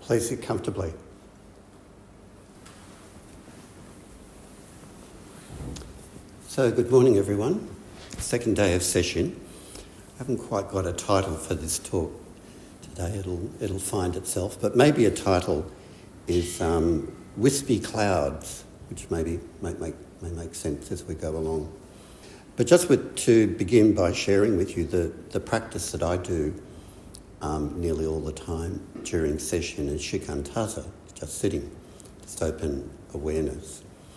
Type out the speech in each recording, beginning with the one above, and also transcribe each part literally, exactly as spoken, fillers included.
Please sit comfortably. So, good morning everyone. Second day of session. I haven't quite got a title for this talk today. It'll it'll find itself, but maybe a title is um, Wispy Clouds, which maybe may make may make sense as we go along. But just with, to begin by sharing with you the, the practice that I do um, nearly all the time during session is shikantaza, just sitting, just open awareness.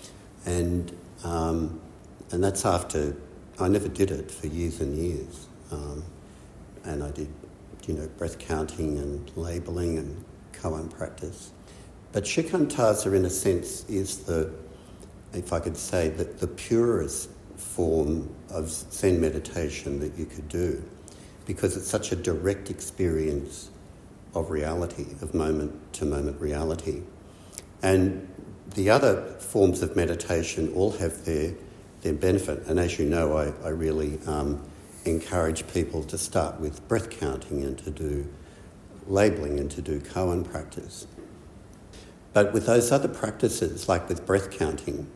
And um, and that's after, I never did it for years and years. Um, and I did, you know, breath counting and labelling and koan practice. But shikantaza, in a sense, is the, if I could say, that the purest form of Zen meditation that you could do, because it's such a direct experience of reality, of moment-to-moment reality. And the other forms of meditation all have their, their benefit. And as you know, I, I really um, encourage people to start with breath counting and to do labelling and to do koan practice. But with those other practices, like with breath counting,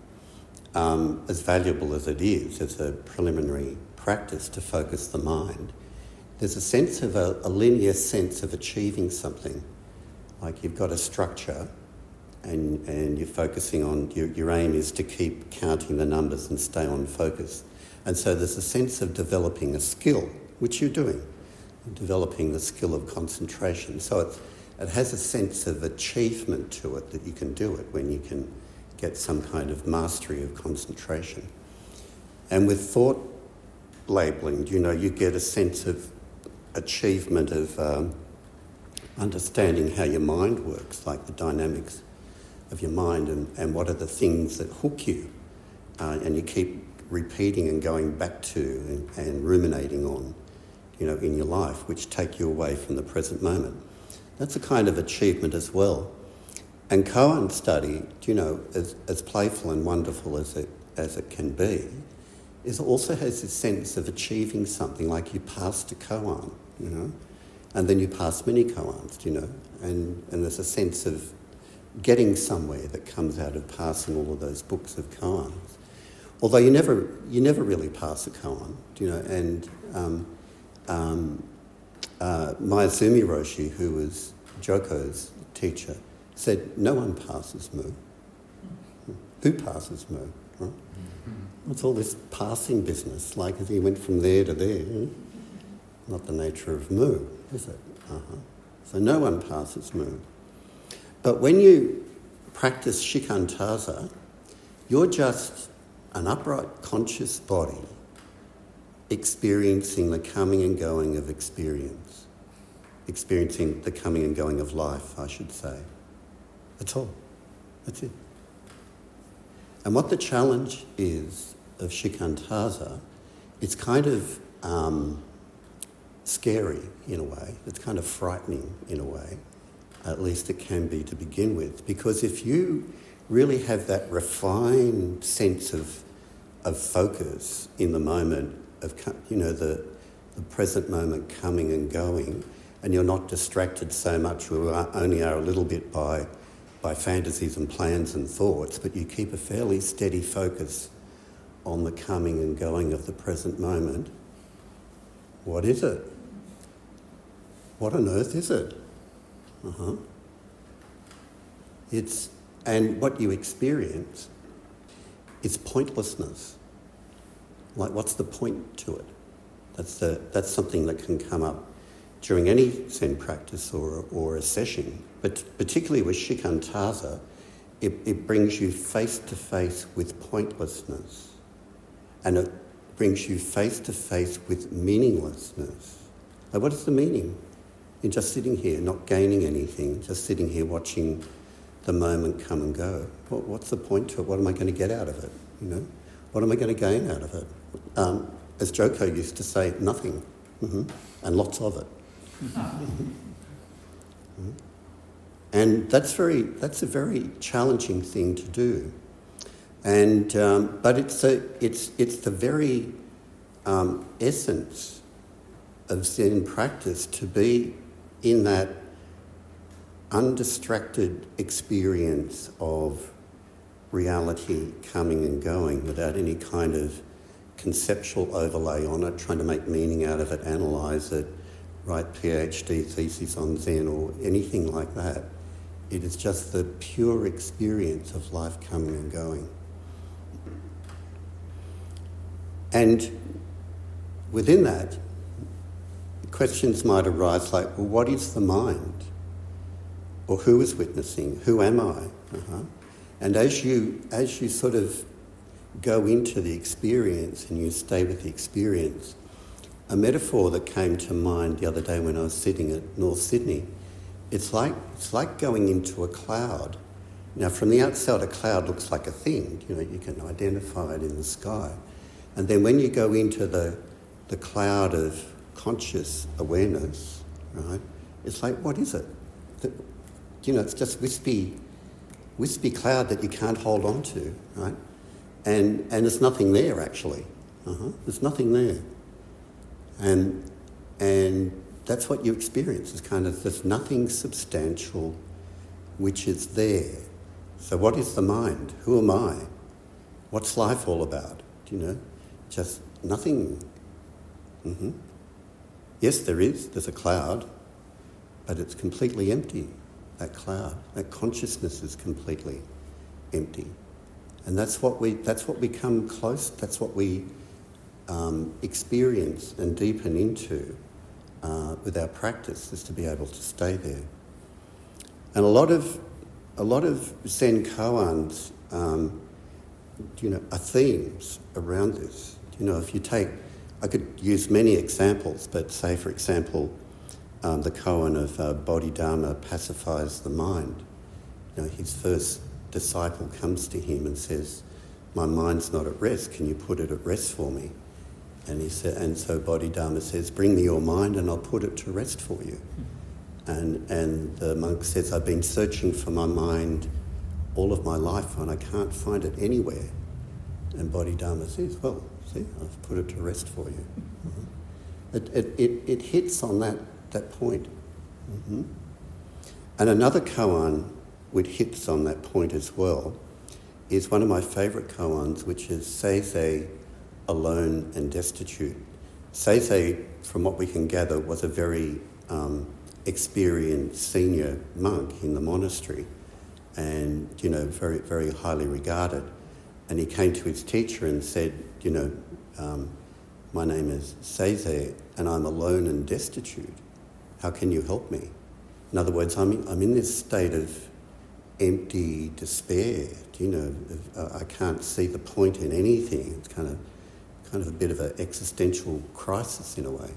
Um, as valuable as it is as a preliminary practice to focus the mind, there's a sense of a, a linear sense of achieving something. Like you've got a structure and, and you're focusing on, your, your aim is to keep counting the numbers and stay on focus. And so there's a sense of developing a skill, which you're doing, developing the skill of concentration. So it's, it has a sense of achievement to it, that you can do it when you can get some kind of mastery of concentration. And with thought labelling, you know, you get a sense of achievement of um, understanding how your mind works, like the dynamics of your mind and, and what are the things that hook you. Uh, and you keep repeating and going back to and, and ruminating on, you know, in your life, which take you away from the present moment. That's a kind of achievement as well. And koan study, you know, as, as playful and wonderful as it as it can be, is also has this sense of achieving something, like you passed a koan, you know, and then you pass many koans, you know, and, and there's a sense of getting somewhere that comes out of passing all of those books of koans. Although you never you never really pass a koan, you know, and um, um, uh, Mayazumi Roshi, who was Joko's teacher, said, no one passes mu. Who passes mu, right? What's all this passing business, like as he went from there to there? Not the nature of mu, is it? Uh-huh. So no one passes mu. But when you practice shikantaza, you're just an upright conscious body experiencing the coming and going of experience, experiencing the coming and going of life, I should say. That's all. That's it. And what the challenge is of shikantaza, it's kind of um, scary in a way. It's kind of frightening in a way. At least it can be to begin with. Because if you really have that refined sense of of focus in the moment, of, you know, the, the present moment coming and going, and you're not distracted so much, or only are a little bit by by fantasies and plans and thoughts, but you keep a fairly steady focus on the coming and going of the present moment, what is it? What on earth is it? Uh-huh. It's, and what you experience is pointlessness. Like, what's the point to it? That's the, that's something that can come up during any Zen practice or, or a session. But particularly with shikantaza, it, it brings you face to face with pointlessness, and it brings you face to face with meaninglessness. Like, what is the meaning in just sitting here, not gaining anything, just sitting here watching the moment come and go? What, what's the point to it? What am I going to get out of it? You know, what am I going to gain out of it? Um, as Joko used to say, nothing, mm-hmm. and lots of it. Mm-hmm. Mm-hmm. And that's very that's a very challenging thing to do, and um, but it's a it's it's the very um, essence of Zen practice to be in that undistracted experience of reality coming and going without any kind of conceptual overlay on it, trying to make meaning out of it, analyse it, write PhD theses on Zen or anything like that. It is just the pure experience of life coming and going. And within that, questions might arise like, well, what is the mind? Or who is witnessing? Who am I? Uh-huh. And as you as you sort of go into the experience and you stay with the experience, a metaphor that came to mind the other day when I was sitting at North Sydney, it's like it's like going into a cloud. Now, from the outside, a cloud looks like a thing. You know, you can identify it in the sky. And then when you go into the the cloud of conscious awareness, right, it's like, what is it? The, you know, it's just wispy, wispy cloud that you can't hold on to, right? And and there's nothing there, actually. Uh-huh. There's nothing there. And and that's what you experience. It's kind of, there's nothing substantial which is there. So what is the mind? Who am I? What's life all about? Do you know? Just nothing. Mm-hmm. Yes, there is. There's a cloud, but it's completely empty, that cloud. That consciousness is completely empty. And that's what we, that's what we come close, that's what we um, experience and deepen into uh, with our practice, is to be able to stay there. And a lot of, a lot of Zen koans, um, you know, are themes around this. You know, if you take, I could use many examples, but say, for example, um, the koan of uh, Bodhidharma pacifies the mind. You know, his first disciple comes to him and says, "My mind's not at rest. Can you put it at rest for me?" And he said, and so Bodhidharma says, "Bring me your mind, and I'll put it to rest for you." And and the monk says, "I've been searching for my mind all of my life, and I can't find it anywhere." And Bodhidharma says, "Well, see, I've put it to rest for you." Mm-hmm. It, it it it hits on that that point. Mm-hmm. And another koan which hits on that point as well is one of my favourite koans, which is Seize, alone and destitute. Seize, from what we can gather, was a very um, experienced senior monk in the monastery, and you know, very very highly regarded. And he came to his teacher and said, you know, um, "My name is Seize, and I'm alone and destitute. How can you help me?" In other words, I'm in, I'm in this state of empty despair. You know, uh, I can't see the point in anything. It's kind of kind of a bit of an existential crisis in a way.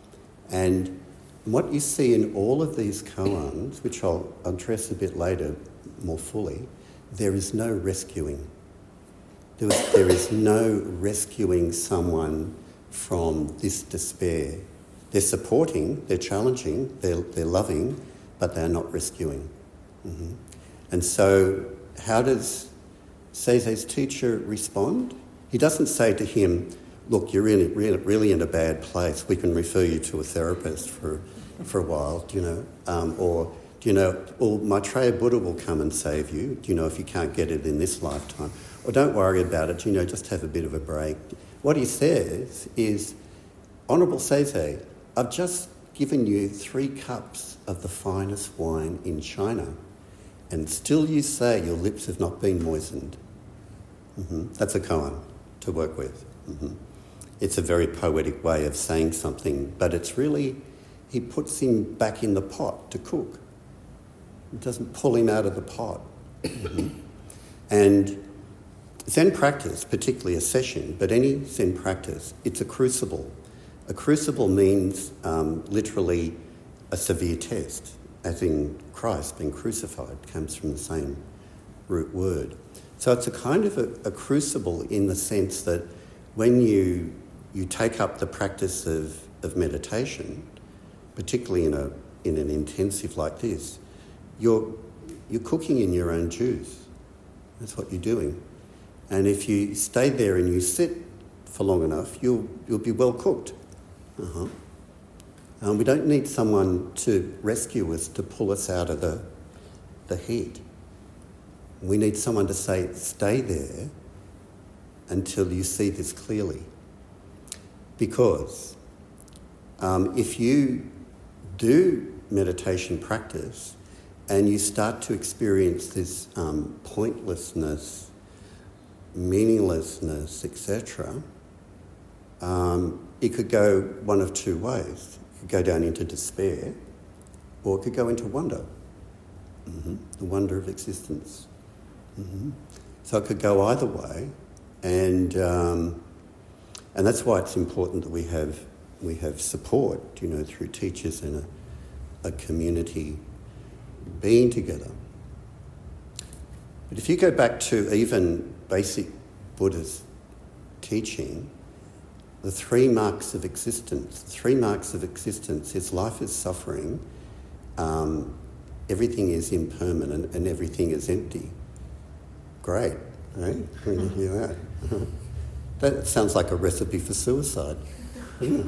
And what you see in all of these koans, which I'll address a bit later more fully, there is no rescuing. There is, there is no rescuing someone from this despair. They're supporting, they're challenging, they're, they're loving, but they're not rescuing. Mm-hmm. And so how does Seize's teacher respond? He doesn't say to him, "Look, you're really, really, really in a bad place. We can refer you to a therapist for for a while, do you know? Um, or, do you know, well, Maitreya Buddha will come and save you, do you know, if you can't get it in this lifetime. Or don't worry about it, you know, just have a bit of a break." What he says is, "Honourable Seize, I've just given you three cups of the finest wine in China, and still you say your lips have not been moistened." Mm-hmm. That's a koan to work with. Mm-hmm. It's a very poetic way of saying something, but it's really, he puts him back in the pot to cook. He doesn't pull him out of the pot. Mm-hmm. And Zen practice, particularly a session, but any Zen practice, it's a crucible. A crucible means um, literally a severe test, as in Christ being crucified, comes from the same root word. So it's a kind of a, a crucible in the sense that when you you take up the practice of, of meditation, particularly in a in an intensive like this, you're you're cooking in your own juice. That's what you're doing. And if you stay there and you sit for long enough, you'll you'll be well cooked. Uh-huh. Um, we don't need someone to rescue us, to pull us out of the the head. We need someone to say, stay there until you see this clearly. Because um, if you do meditation practice and you start to experience this um, pointlessness, meaninglessness, et cetera, um, it could go one of two ways. It could go down into despair, or it could go into wonder, mm-hmm. the wonder of existence. Mm-hmm. So it could go either way, and um, and that's why it's important that we have we have support, you know, through teachers and a, a community being together. But if you go back to even basic Buddhist teaching, the three marks of existence, the three marks of existence is life is suffering, um, everything is impermanent, and everything is empty. Great, right? When you hear that. That sounds like a recipe for suicide. Yeah.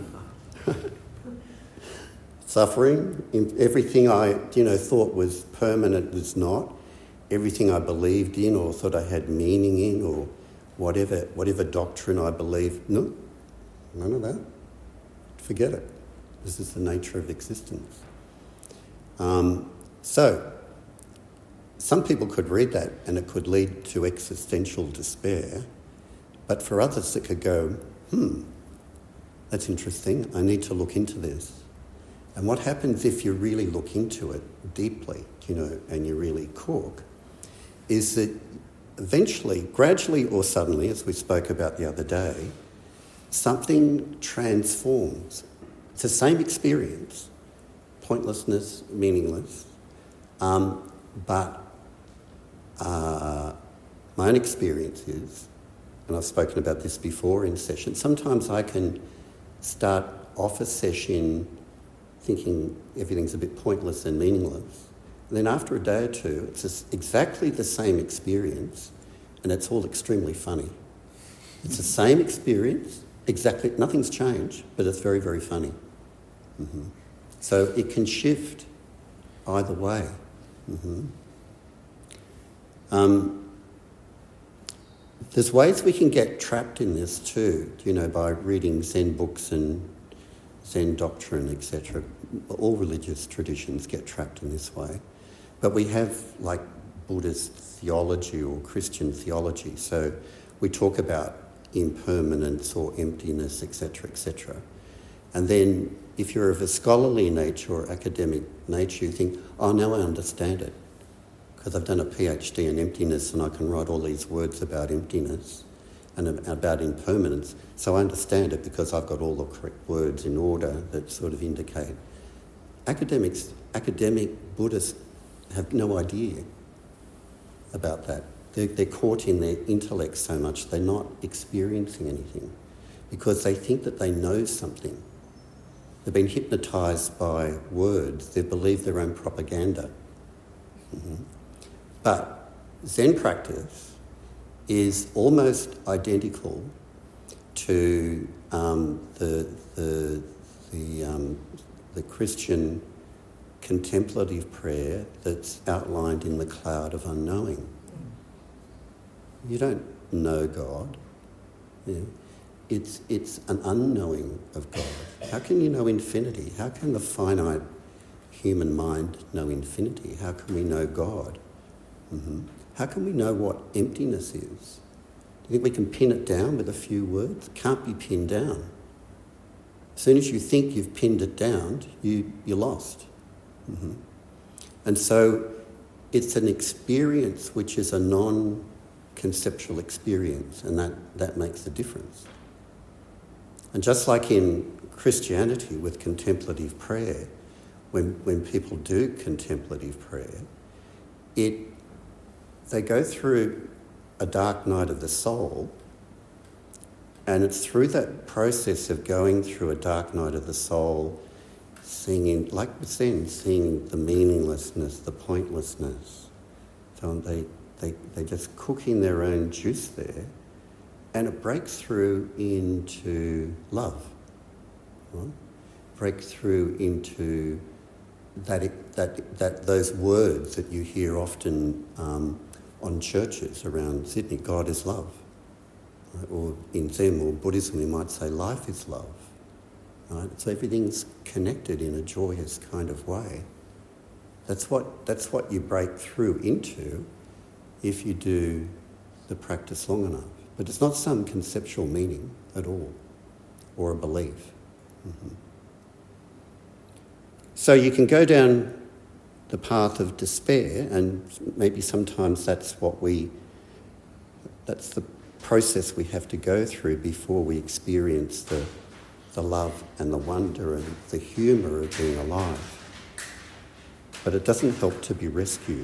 Suffering, everything I, you know, thought was permanent was not. Everything I believed in or thought I had meaning in, or whatever whatever doctrine I believed, no, none of that. Forget it. This is the nature of existence. Um, so, some people could read that and it could lead to existential despair, but for others it could go, hmm, that's interesting, I need to look into this. And what happens if you really look into it deeply, you know, and you really cook, is that eventually, gradually or suddenly, as we spoke about the other day, something transforms. It's the same experience, pointlessness, meaningless, um, but uh, my own experience is, and I've spoken about this before in sessions, sometimes I can start off a session thinking everything's a bit pointless and meaningless. And then after a day or two, it's just exactly the same experience, and it's all extremely funny. It's the same experience, exactly, nothing's changed, but it's very, very funny. Mm-hmm. So it can shift either way. Mm-hmm. Um, there's ways we can get trapped in this too, you know, by reading Zen books and Zen doctrine, et cetera. All religious traditions get trapped in this way. But we have, like, Buddhist theology or Christian theology. So we talk about impermanence or emptiness, et cetera, et cetera. And then if you're of a scholarly nature or academic nature, you think, oh, now I understand it, because I've done a PhD in emptiness and I can write all these words about emptiness and about impermanence. So I understand it because I've got all the correct words in order that sort of indicate. Academics, academic Buddhists have no idea about that. They're, they're caught in their intellect so much they're not experiencing anything because they think that they know something. They've been hypnotised by words. They believe their own propaganda. Mm-hmm. But Zen practice is almost identical to um, the the the, um, the Christian contemplative prayer that's outlined in the Cloud of Unknowing. You don't know God. You know, it's it's an unknowing of God. How can you know infinity? How can the finite human mind know infinity? How can we know God? Mm-hmm. How can we know what emptiness is? Do you think we can pin it down with a few words? It can't be pinned down. As soon as you think you've pinned it down, you, you're lost. Mm-hmm. And so it's an experience which is a non-conceptual experience, and that, that makes the difference. And just like in Christianity with contemplative prayer, when, when people do contemplative prayer, it they go through a dark night of the soul, and it's through that process of going through a dark night of the soul, seeing, like Zen, seeing the meaninglessness, the pointlessness. So they, they, they just cook in their own juice there, and it breaks through into love, right? Breaks through into that, it, that, that those words that you hear often um, on churches around Sydney, God is love. Right? Or in Zen or Buddhism, we might say life is love. Right? So everything's connected in a joyous kind of way. That's what, that's what you break through into if you do the practice long enough. But it's not some conceptual meaning at all, or a belief. Mm-hmm. So you can go down the path of despair, and maybe sometimes that's what we, that's the process we have to go through before we experience the, the love and the wonder and the humour of being alive. But it doesn't help to be rescued.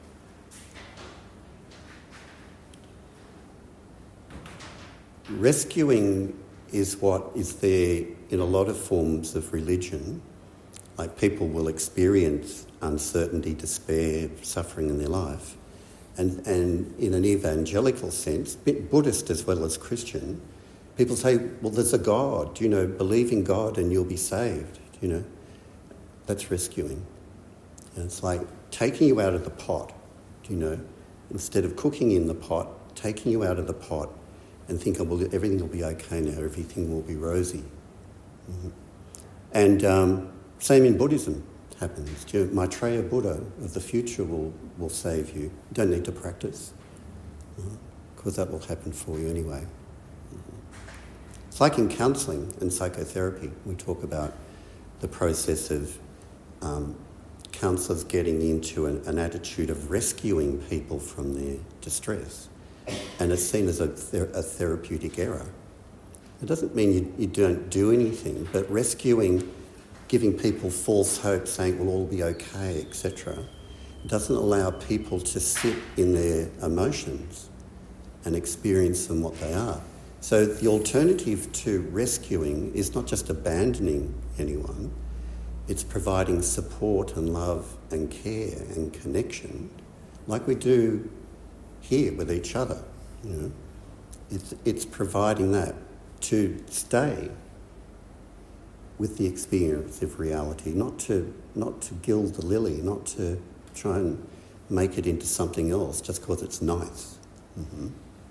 Rescuing is what is there in a lot of forms of religion. Like people will experience uncertainty, despair, suffering in their life. And, and in an evangelical sense, Buddhist as well as Christian, people say, well, there's a God, you know, believe in God and you'll be saved, you know. That's rescuing. And it's like taking you out of the pot, you know, instead of cooking in the pot, taking you out of the pot and thinking, well, everything will be okay now, everything will be rosy. Mm-hmm. And um, same in Buddhism happens. You know, Maitreya Buddha of the future will, will save you. You don't need to practice, because uh, that will happen for you anyway. Mm-hmm. It's like in counselling and psychotherapy. We talk about the process of um, counsellors getting into an, an attitude of rescuing people from their distress. And it's seen as a, ther- a therapeutic error. It doesn't mean you, you don't do anything, but rescuing, giving people false hope, saying, well, all will be okay, et cetera, doesn't allow people to sit in their emotions and experience them what they are. So the alternative to rescuing is not just abandoning anyone, it's providing support and love and care and connection like we do here with each other, you know. It's, it's providing that to stay with the experience of reality, not to not to gild the lily, not to try and make it into something else just because it's nice. Mm-hmm.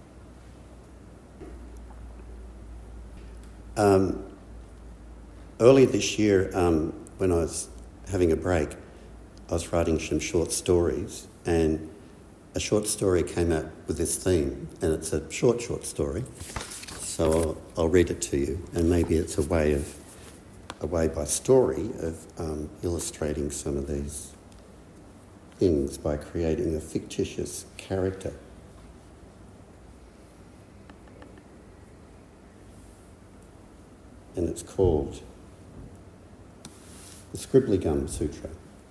Um, earlier this year, um, when I was having a break, I was writing some short stories, and a short story came out with this theme, and it's a short, short story, so I'll, I'll read it to you, and maybe it's a way of, a way by story of um, illustrating some of these things by creating a fictitious character. And it's called the Scribbly Gum Sutra.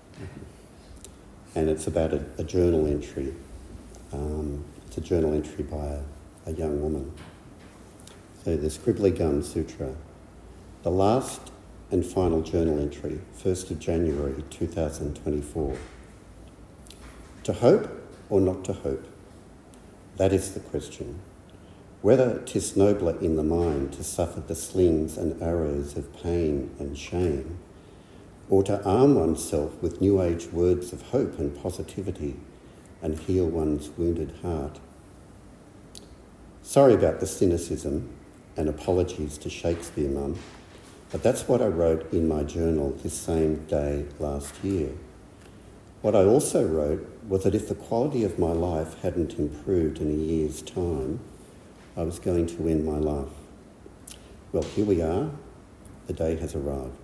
And it's about a, a journal entry. Um, it's a journal entry by a, a young woman. So the Scribbly Gum Sutra, the last and final journal entry, first of January two thousand twenty-four. To hope or not to hope? That is the question. Whether 'tis nobler in the mind to suffer the slings and arrows of pain and shame, or to arm oneself with new age words of hope and positivity and heal one's wounded heart. Sorry about the cynicism, and apologies to Shakespeare, Mum, but that's what I wrote in my journal this same day last year. What I also wrote was that if the quality of my life hadn't improved in a year's time, I was going to end my life. Well, here we are. The day has arrived.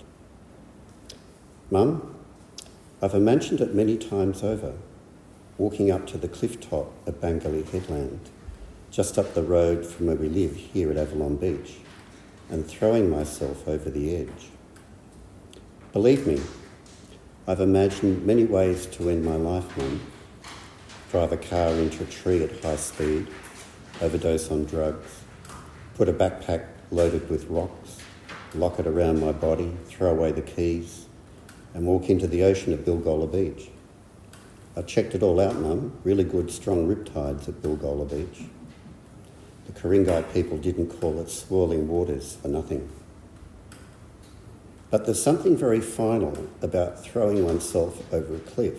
Mum, I've imagined it many times over, walking up to the cliff top at Bangali Headland, just up the road from where we live here at Avalon Beach, and throwing myself over the edge. Believe me, I've imagined many ways to end my life, Mum. Drive a car into a tree at high speed, overdose on drugs, put a backpack loaded with rocks, lock it around my body, throw away the keys, and walk into the ocean at Bilgola Beach. I checked it all out, Mum. Really good, strong riptides at Bilgola Beach. The Ku-ring-gai people didn't call it swirling waters for nothing. But there's something very final about throwing oneself over a cliff.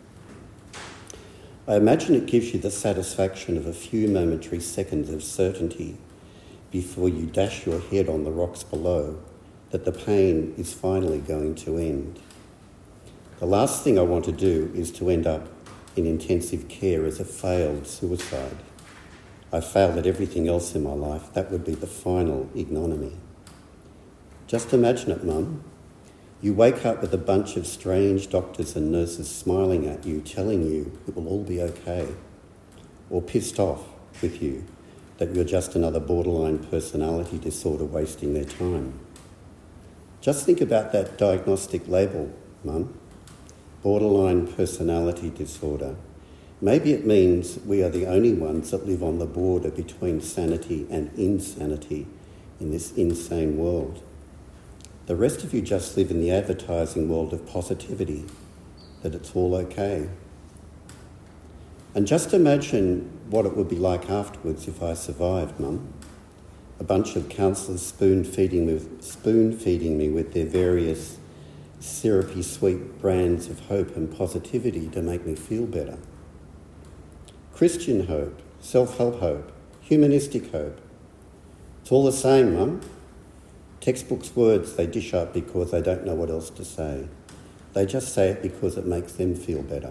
I imagine it gives you the satisfaction of a few momentary seconds of certainty before you dash your head on the rocks below that the pain is finally going to end. The last thing I want to do is to end up in intensive care as a failed suicide. I failed at everything else in my life. That would be the final ignominy. Just imagine it, Mum. You wake up with a bunch of strange doctors and nurses smiling at you, telling you it will all be okay, or pissed off with you that you're just another borderline personality disorder wasting their time. Just think about that diagnostic label, Mum. Borderline personality disorder. Maybe it means we are the only ones that live on the border between sanity and insanity in this insane world. The rest of you just live in the advertising world of positivity, that it's all okay. And just imagine what it would be like afterwards if I survived, Mum. A bunch of counsellors spoon-feeding me, spoon-feeding me with their various syrupy sweet brands of hope and positivity to make me feel better. Christian hope, self-help hope, humanistic hope. It's all the same, Mum. Textbooks' words they dish up because they don't know what else to say. They just say it because it makes them feel better.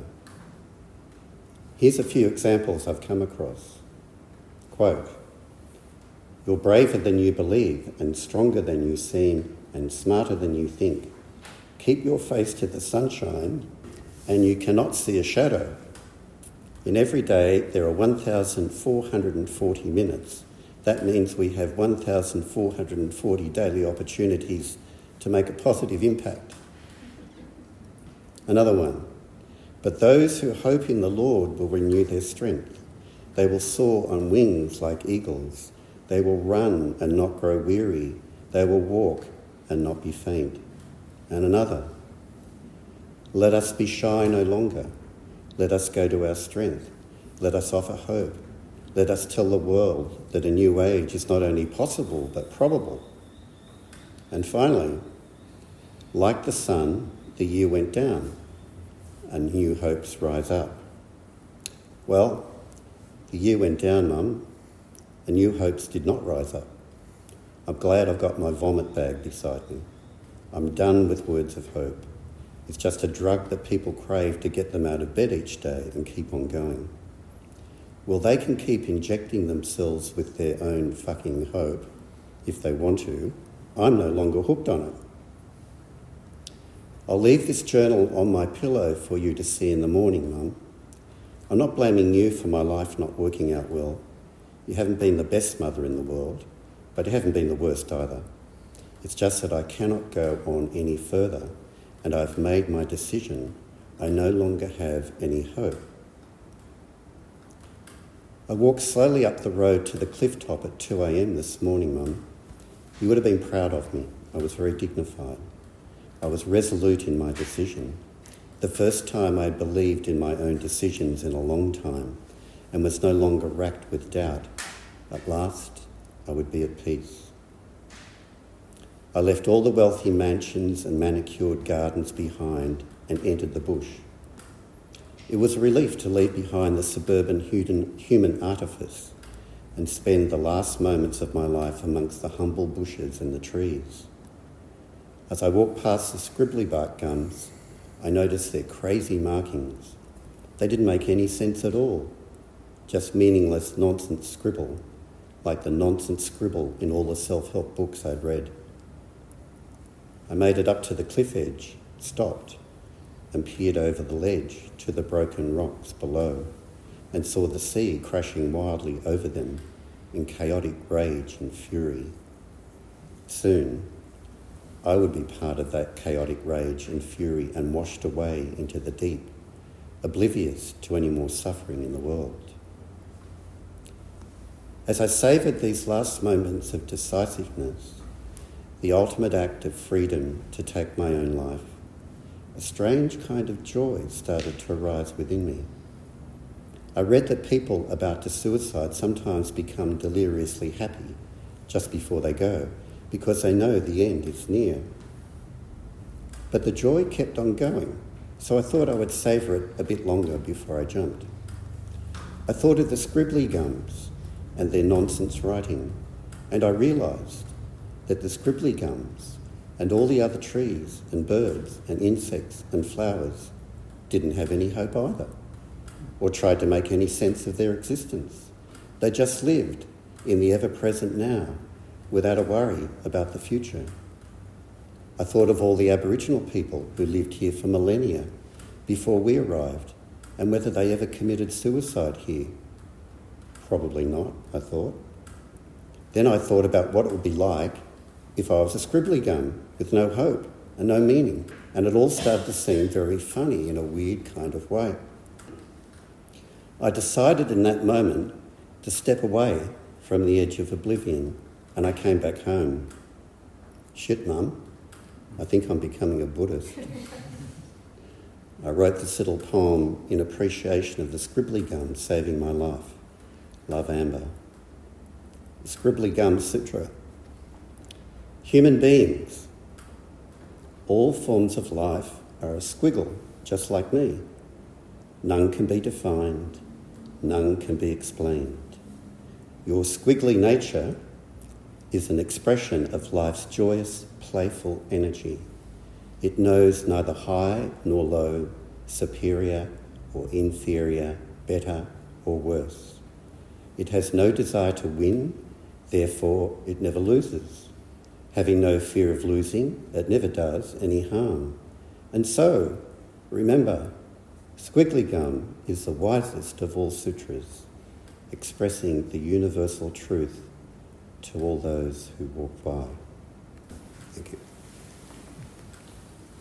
Here's a few examples I've come across. Quote, "You're braver than you believe and stronger than you seem and smarter than you think. Keep your face to the sunshine and you cannot see a shadow. In every day there are one thousand four hundred forty minutes. That means we have one thousand four hundred forty daily opportunities to make a positive impact." Another one. "But those who hope in the Lord will renew their strength. They will soar on wings like eagles. They will run and not grow weary. They will walk and not be faint." And another. "Let us be shy no longer. Let us go to our strength. Let us offer hope. Let us tell the world that a new age is not only possible but probable." And finally, "Like the sun, the year went down, and new hopes rise up." Well, the year went down, Mum, and new hopes did not rise up. I'm glad I've got my vomit bag beside me. I'm done with words of hope. It's just a drug that people crave to get them out of bed each day and keep on going. Well, they can keep injecting themselves with their own fucking hope if they want to. I'm no longer hooked on it. I'll leave this journal on my pillow for you to see in the morning, Mum. I'm not blaming you for my life not working out well. You haven't been the best mother in the world, but you haven't been the worst either. It's just that I cannot go on any further, and I've made my decision. I no longer have any hope. I walked slowly up the road to the cliff top at two a.m. this morning, Mum. You would have been proud of me. I was very dignified. I was resolute in my decision. The first time I believed in my own decisions in a long time and was no longer racked with doubt. At last, I would be at peace. I left all the wealthy mansions and manicured gardens behind and entered the bush. It was a relief to leave behind the suburban human artifice and spend the last moments of my life amongst the humble bushes and the trees. As I walked past the scribbly bark gums, I noticed their crazy markings. They didn't make any sense at all, just meaningless nonsense scribble, like the nonsense scribble in all the self-help books I'd read. I made it up to the cliff edge, stopped, and peered over the ledge to the broken rocks below and saw the sea crashing wildly over them in chaotic rage and fury. Soon, I would be part of that chaotic rage and fury and washed away into the deep, oblivious to any more suffering in the world. As I savoured these last moments of decisiveness, the ultimate act of freedom to take my own life, a strange kind of joy started to arise within me. I read that people about to suicide sometimes become deliriously happy just before they go because they know the end is near. But the joy kept on going, so I thought I would savour it a bit longer before I jumped. I thought of the scribbly gums and their nonsense writing, and I realised that the scribbly gums and all the other trees and birds and insects and flowers didn't have any hope either, or tried to make any sense of their existence. They just lived in the ever-present now, without a worry about the future. I thought of all the Aboriginal people who lived here for millennia before we arrived, and whether they ever committed suicide here. Probably not, I thought. Then I thought about what it would be like if I was a scribbly gum with no hope and no meaning, and it all started to seem very funny in a weird kind of way. I decided in that moment to step away from the edge of oblivion, and I came back home. Shit, Mum, I think I'm becoming a Buddhist. I wrote this little poem in appreciation of the scribbly gum saving my life. Love, Amber. The Scribbly Gum Sutra. Human beings, all forms of life are a squiggle, just like me. None can be defined, none can be explained. Your squiggly nature is an expression of life's joyous, playful energy. It knows neither high nor low, superior or inferior, better or worse. It has no desire to win, therefore it never loses. Having no fear of losing, it never does any harm. And so, remember, squiggly gum is the wisest of all sutras, expressing the universal truth to all those who walk by.